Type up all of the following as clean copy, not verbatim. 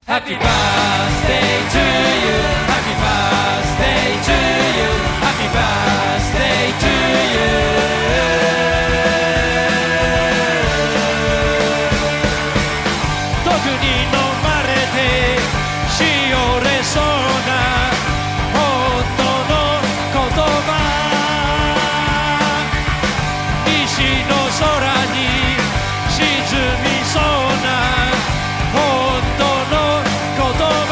Happy birthday to you. Happy birthday to you. Happy birthday to you. 特に飲まれてしおれそうな本当の言葉。西の空に沈みそうな本当の言葉。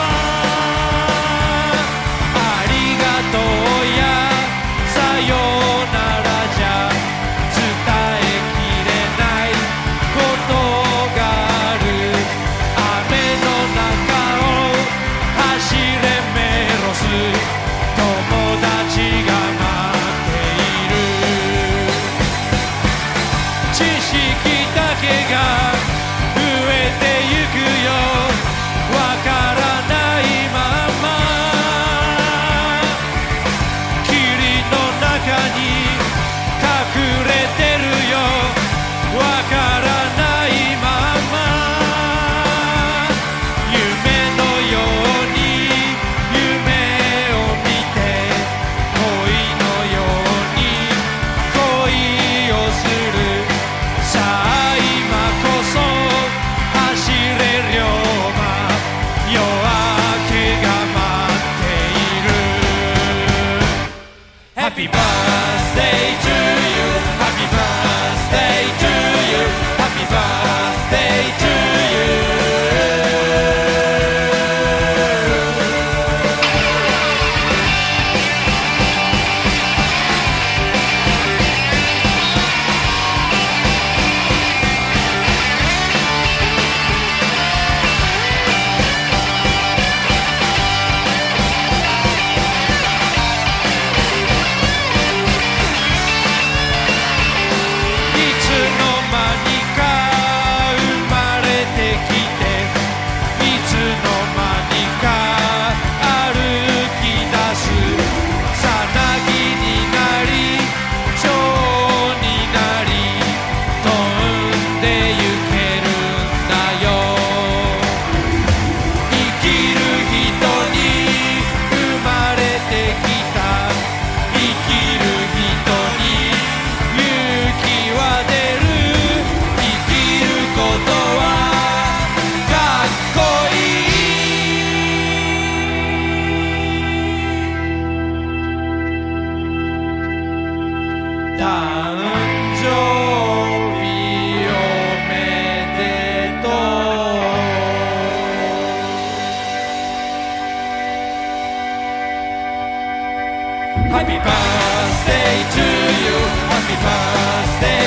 ありがとうやさようならじゃ伝えきれないことがある。雨の中を走れメロス、友達が待っている。知識だけが増えてゆくよ、わからないまま。霧の中に隠れてるよ、わからないまま。夢のように夢を見て、恋のように恋をする。さあ今こそ走れ龍馬、夜明けが待っている。 Happy birthday to you. Happy birthday to you. Happy birthday to you. Happy birthday to you. Happy birthday